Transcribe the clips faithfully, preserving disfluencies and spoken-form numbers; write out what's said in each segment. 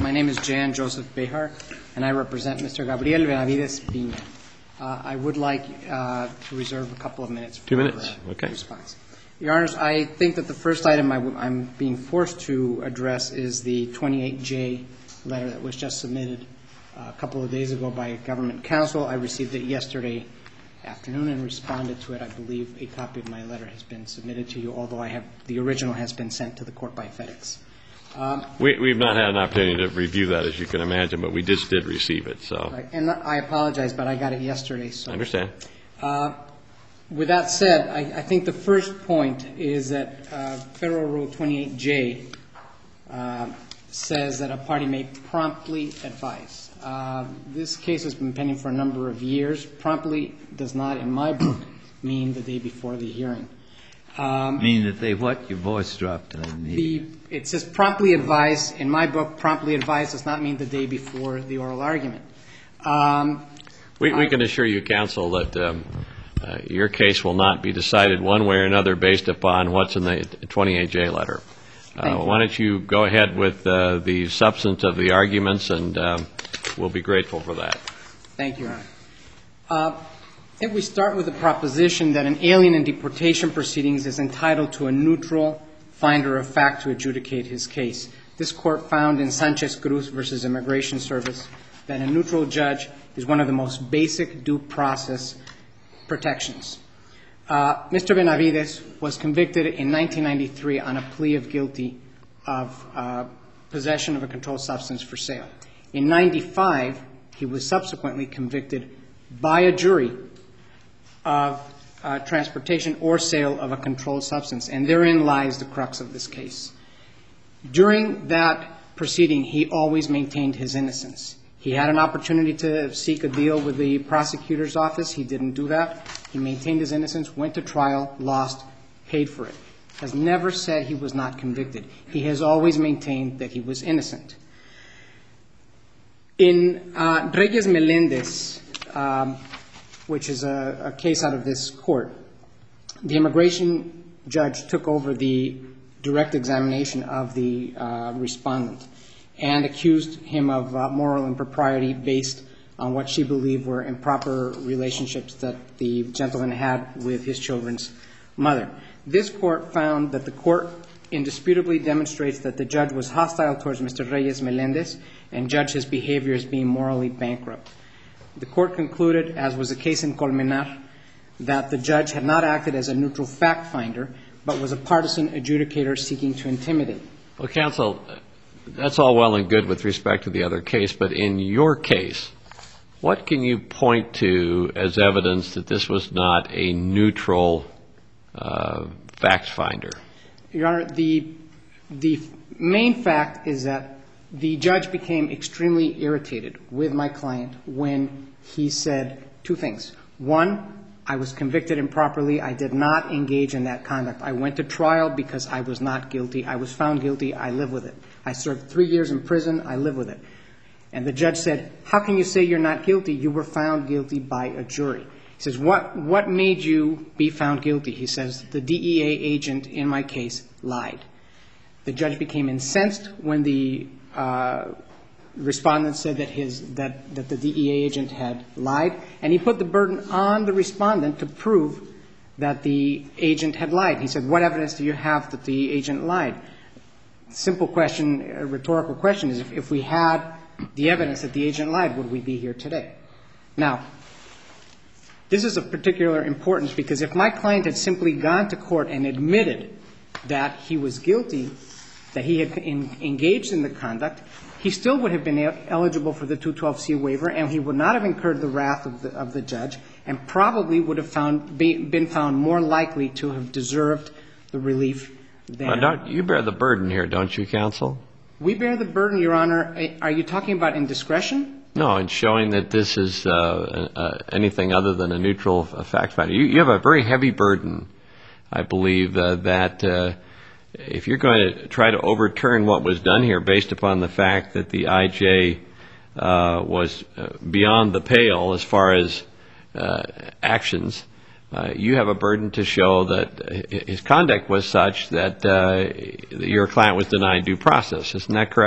My name is Jan Joseph Behar, and I represent Mister Gabriel Benavides-Pina. Uh, I would like uh, to reserve a couple of minutes for Two minutes. Uh, okay. response. Your Honors, I think that the first item I w- I'm being forced to address is the twenty-eight J letter that was just submitted uh, a couple of days ago by government counsel. I received it yesterday afternoon and responded to it. I believe a copy of my letter has been submitted to you, although I have the original has been sent to the court by FedEx. Um, we, we've not had an opportunity to review that, as you can imagine, but we just did receive it. So, right. And I apologize, but I got it yesterday. So. I understand. Uh, with that said, I, I think the first point is that uh, Federal Rule twenty-eight J uh, says that a party may promptly advise. Uh, this case has been pending for a number of years. Promptly does not, in my book, mean the day before the hearing. Um, mean that they what? Your voice dropped. I didn't hear. The, it says promptly advise. In my book, promptly advise does not mean the day before the oral argument. Um, we, we I, can assure you, counsel, that um, uh, your case will not be decided one way or another based upon what's in the twenty-eight J letter. Uh, why don't you go ahead with uh, the substance of the arguments, and um, we'll be grateful for that. Thank you, Your Honor. Uh, I think we start with the proposition that an alien in deportation proceedings is entitled to a neutral finder of fact to adjudicate his case. This court found in Sanchez Cruz versus Immigration Service that a neutral judge is one of the most basic due process protections. Uh, Mister Benavides was convicted in nineteen ninety-three on a plea of guilty of uh, possession of a controlled substance for sale. In ninety-five, he was subsequently convicted by a jury of uh, transportation or sale of a controlled substance, and therein lies the crux of this case. During that proceeding, he always maintained his innocence. He had an opportunity to seek a deal with the prosecutor's office. He didn't do that. He maintained his innocence, went to trial, lost, paid for it. Has never said he was not convicted. He has always maintained that he was innocent. In uh, Reyes Melendez, um, which is a, a case out of this court, the immigration judge took over the direct examination of the uh, respondent and accused him of uh, moral impropriety based on what she believed were improper relationships that the gentleman had with his children's mother. This court found that the court indisputably demonstrates that the judge was hostile towards Mister Reyes Melendez and judged his behavior as being morally bankrupt. The court concluded, as was the case in Colmenar, that the judge had not acted as a neutral fact finder, but was a partisan adjudicator seeking to intimidate. Well, counsel, that's all well and good with respect to the other case, but in your case, what can you point to as evidence that this was not a neutral uh, fact finder? Your Honor, the, the main fact is that the judge became extremely irritated with my client when he said two things. One, I was convicted improperly. I did not engage in that conduct. I went to trial because I was not guilty. I was found guilty. I live with it. I served three years in prison. I live with it. And the judge said, how can you say you're not guilty? You were found guilty by a jury. He says, what, what made you be found guilty? He says, the D E A agent in my case lied. The judge became incensed when the uh, respondent said that, his, that, that the D E A agent had lied, and he put the burden on the respondent to prove that the agent had lied. He said, what evidence do you have that the agent lied? Simple question, a rhetorical question is, if, if we had the evidence that the agent lied, would we be here today? Now, this is of particular importance because if my client had simply gone to court and admitted that he was guilty, that he had in, engaged in the conduct, he still would have been eligible for the two twelve C waiver, and he would not have incurred the wrath of the, of the judge, and probably would have found, be, been found more likely to have deserved the relief than... Well, don't, you bear the burden here, don't you, counsel? We bear the burden, Your Honor. Are you talking about indiscretion? No, in showing that this is uh, uh, anything other than a neutral fact finder. You, you have a very heavy burden, I believe, uh, that uh, if you're going to try to overturn what was done here based upon the fact that the I J uh, was uh, beyond the pale as far as uh, actions, uh, you have a burden to show that his conduct was such that uh, your client was denied due process. Isn't that correct?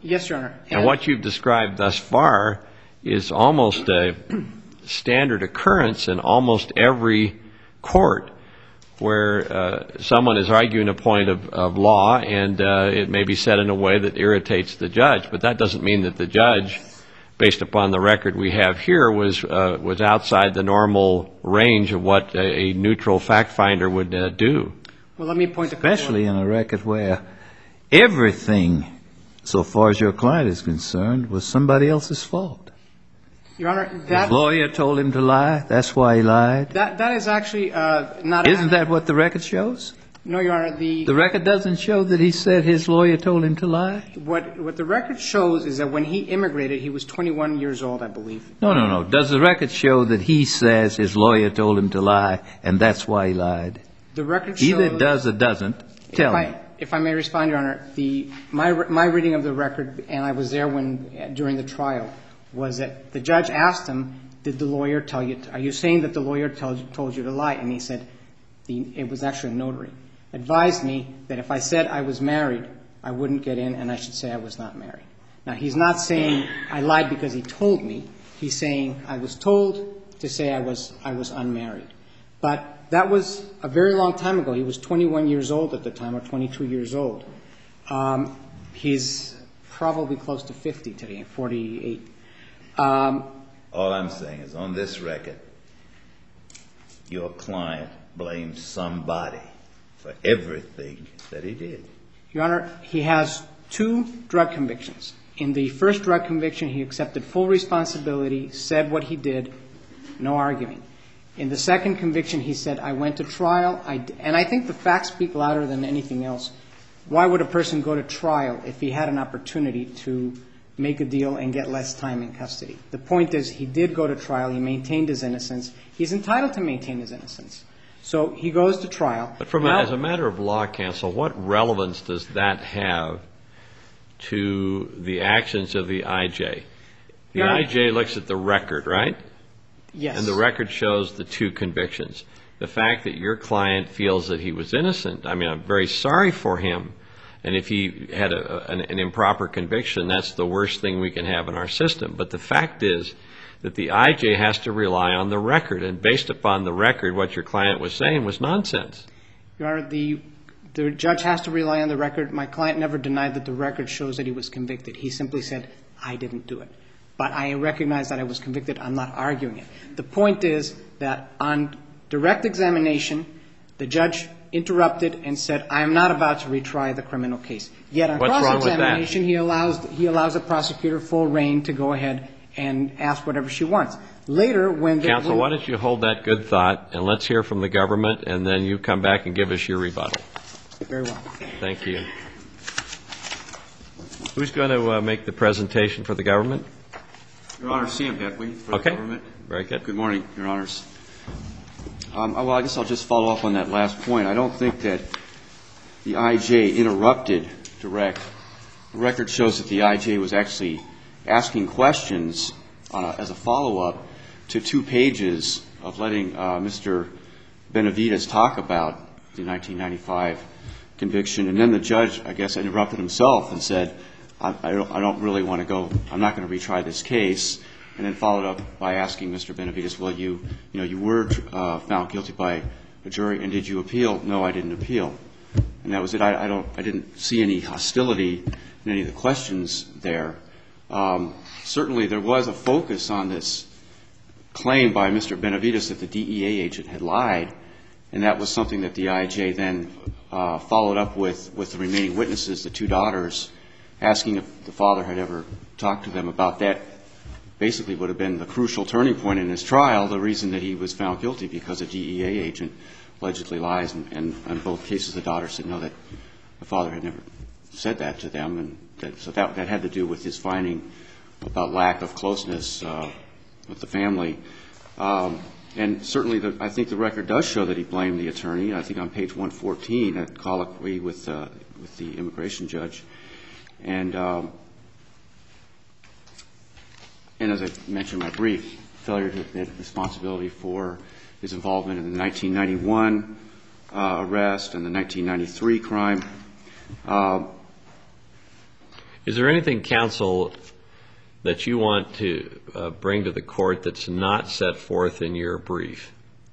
Yes, Your Honor. And, and what you've described thus far is almost a standard occurrence in almost every court where uh, someone is arguing a point of, of law, and uh, it may be said in a way that irritates the judge. But that doesn't mean that the judge, based upon the record we have here, was uh, was outside the normal range of what a, a neutral fact finder would uh, do. Well, let me point to especially in a record where everything, so far as your client is concerned, was somebody else's fault. Your Honor, that his lawyer told him to lie. That's why he lied. That that is actually uh, not. Isn't that what the record shows? No, Your Honor. The the record doesn't show that he said his lawyer told him to lie. What what the record shows is that when he immigrated, he was twenty-one years old, I believe. No, no, no. Does the record show that he says his lawyer told him to lie, and that's why he lied? The record shows. Either does or doesn't. Tell if me. I, if I may respond, Your Honor, the my my reading of the record, and I was there when during the trial, was that the judge asked him, "Did the lawyer tell you? Are you saying that the lawyer told told you to lie?" And he said, the, "It was actually a notary. Advised me that if I said I was married, I wouldn't get in, and I should say I was not married." Now, he's not saying I lied because he told me. He's saying I was told to say I was I was unmarried. But that was a very long time ago. He was twenty-one years old at the time, or twenty-two years old. Um, he's probably close to fifty today, forty-eight. Um, All I'm saying is on this record, your client blames somebody for everything that he did. Your Honor, he has two drug convictions. In the first drug conviction, he accepted full responsibility, said what he did, no arguing. In the second conviction, he said, I went to trial, I d-. and I think the facts speak louder than anything else. Why would a person go to trial if he had an opportunity to make a deal and get less time in custody? The point is, he did go to trial, he maintained his innocence. He's entitled to maintain his innocence. So he goes to trial. But from now, a, as a matter of law, counsel, what relevance does that have to the actions of the I J? The Your Honor, I J looks at the record, right? Yes. And the record shows the two convictions. The fact that your client feels that he was innocent, I mean, I'm very sorry for him. And if he had a, an, an improper conviction, that's the worst thing we can have in our system. But the fact is that the I J has to rely on the record. And based upon the record, what your client was saying was nonsense. Your Honor, the, the judge has to rely on the record. My client never denied that the record shows that he was convicted. He simply said, I didn't do it. But I recognize that I was convicted. I'm not arguing it. The point is that on direct examination, the judge interrupted and said, I am not about to retry the criminal case. Yet on cross-examination, he allows, he allows the prosecutor full reign to go ahead and ask whatever she wants. Later, when the... Counsel, when, why don't you hold that good thought, and let's hear from the government, and then you come back and give us your rebuttal. Very well. Thank you. Who's going to uh, make the presentation for the government? Your Honor, Sam Hetwig for okay. the government. Very good. Good morning, Your Honors. Um, well, I guess I'll just follow up on that last point. I don't think that the I J interrupted direct. The record shows that the I J was actually asking questions on a, as a follow-up to two pages of letting uh, Mister Benavides talk about the nineteen ninety-five conviction. And then the judge, I guess, interrupted himself and said, I, I, don't, I don't really want to go, I'm not going to retry this case. And then followed up by asking Mister Benavides, well, you, you know, you were uh, found guilty by a jury, and did you appeal? No, I didn't appeal. And that was it. I, I don't, I didn't see any hostility in any of the questions there. Um, certainly, there was a focus on this claim by Mister Benavides that the D E A agent had lied, and that was something that the I J then uh, followed up with with the remaining witnesses, the two daughters, asking if the father had ever talked to them about that. Basically would have been the crucial turning point in his trial, the reason that he was found guilty, because a D E A agent allegedly lies. And, and in both cases, the daughter said no, that the father had never said that to them. And that, so that, that had to do with his finding about lack of closeness uh, with the family. Um, and certainly, the, I think the record does show that he blamed the attorney. I think on page one fourteen, at colloquy with, uh, with the immigration judge. And... Um, And as I mentioned in my brief, failure to admit responsibility for his involvement in the nineteen ninety-one uh, arrest and the nineteen ninety-three crime. Uh, Is there anything, counsel, that you want to uh, bring to the court that's not set forth in your brief?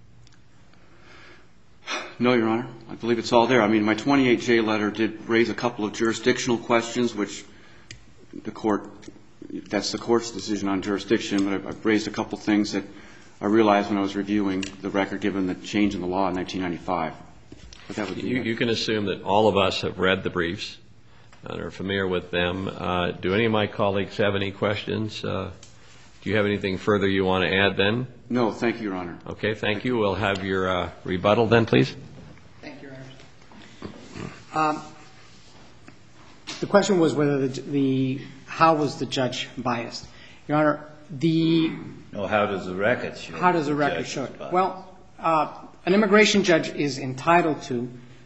No, Your Honor. I believe it's all there. I mean, my twenty-eight J letter did raise a couple of jurisdictional questions, which the court, that's the court's decision on jurisdiction, but I've raised a couple things that I realized when I was reviewing the record, given the change in the law in nineteen ninety-five. But that would be you, you can assume that all of us have read the briefs and are familiar with them. Uh, do any of my colleagues have any questions? Uh, do you have anything further you want to add then? No, thank you, Your Honor. Okay, thank you. We'll have your uh, rebuttal then, please. Thank you, Your Honor. Um, the question was whether the, the how was the judge biased? Your Honor, the No, how does the record show? how does the record judge show is it? biased? Well, uh, an immigration judge is entitled to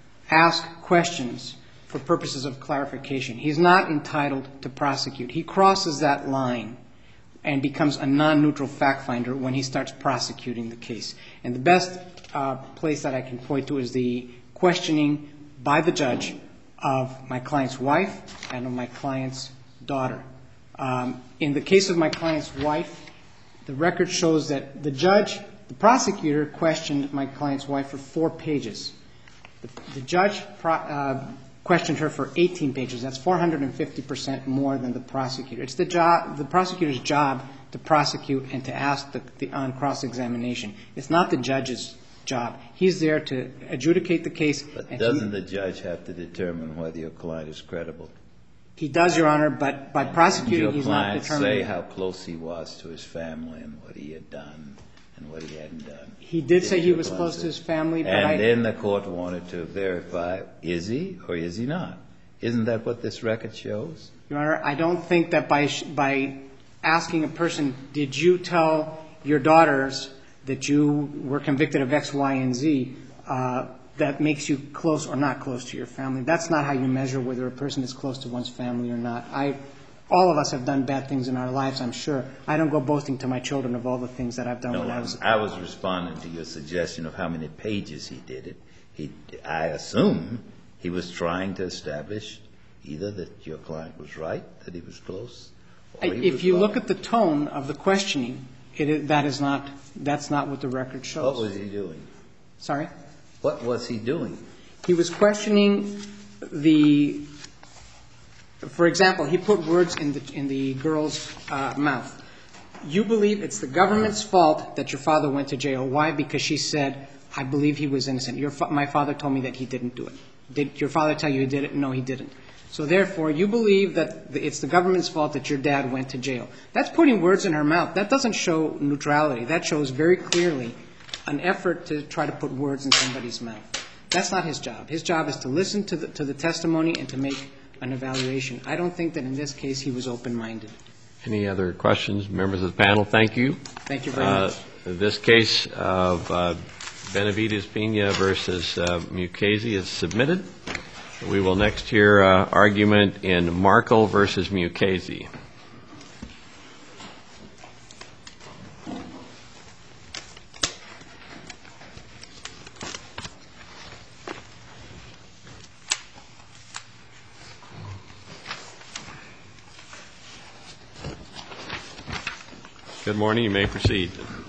ask questions for purposes of clarification. He's not entitled to prosecute. He crosses that line and becomes a non-neutral fact finder when he starts prosecuting the case. And the best uh, place that I can point to is the questioning by the judge of my client's wife and of my client's daughter. Um, in the case of my client's wife, the record shows that the judge, the prosecutor, questioned my client's wife for four pages. The, the judge pro, uh, questioned her for eighteen pages. That's four hundred fifty percent more than the prosecutor. It's the job, the prosecutor's job to prosecute and to ask the, the on cross-examination. It's not the judge's job. He's there to adjudicate the case. But and doesn't he, the judge have to determine whether your client is credible? He does, Your Honor, but by prosecuting, he's not Did your client determining. say how close he was to his family and what he had done and what he hadn't done? He did say he your was client close say- to his family, but And I... then the court wanted to verify, is he or is he not? Isn't that what this record shows? Your Honor, I don't think that by sh- by asking a person, did you tell your daughters that you were convicted of X, Y, and Z, uh, that makes you close or not close to your family. That's not how you measure whether a person is close to one's family or not. I, all of us have done bad things in our lives, I'm sure. I don't go boasting to my children of all the things that I've done No, when I was... I was responding to your suggestion of how many pages he did it. He, I assume he was trying to establish either that your client was right, that he was close, or he If was you wrong. look at the tone of the questioning, it is, that is not, that's not what the record shows. What was he doing? Sorry? What was he doing? He was questioning the, for example, he put words in the, in the girl's uh, mouth. You believe it's the government's fault that your father went to jail. Why? Because she said, I believe he was innocent. Your fa- my father told me that he didn't do it. Did your father tell you he did it? No, he didn't. So therefore, you believe that it's the government's fault that your dad went to jail. That's putting words in her mouth. That doesn't show neutrality. That shows very clearly an effort to try to put words in somebody's mouth. That's not his job. His job is to listen to the, to the testimony and to make an evaluation. I don't think that in this case he was open-minded. Any other questions, members of the panel? Thank you. Thank you very Uh, much. This case of uh, Benavides Pena versus uh, Mukasey is submitted. We will next hear uh, argument in Markle versus Mukasey. Good morning. You may proceed.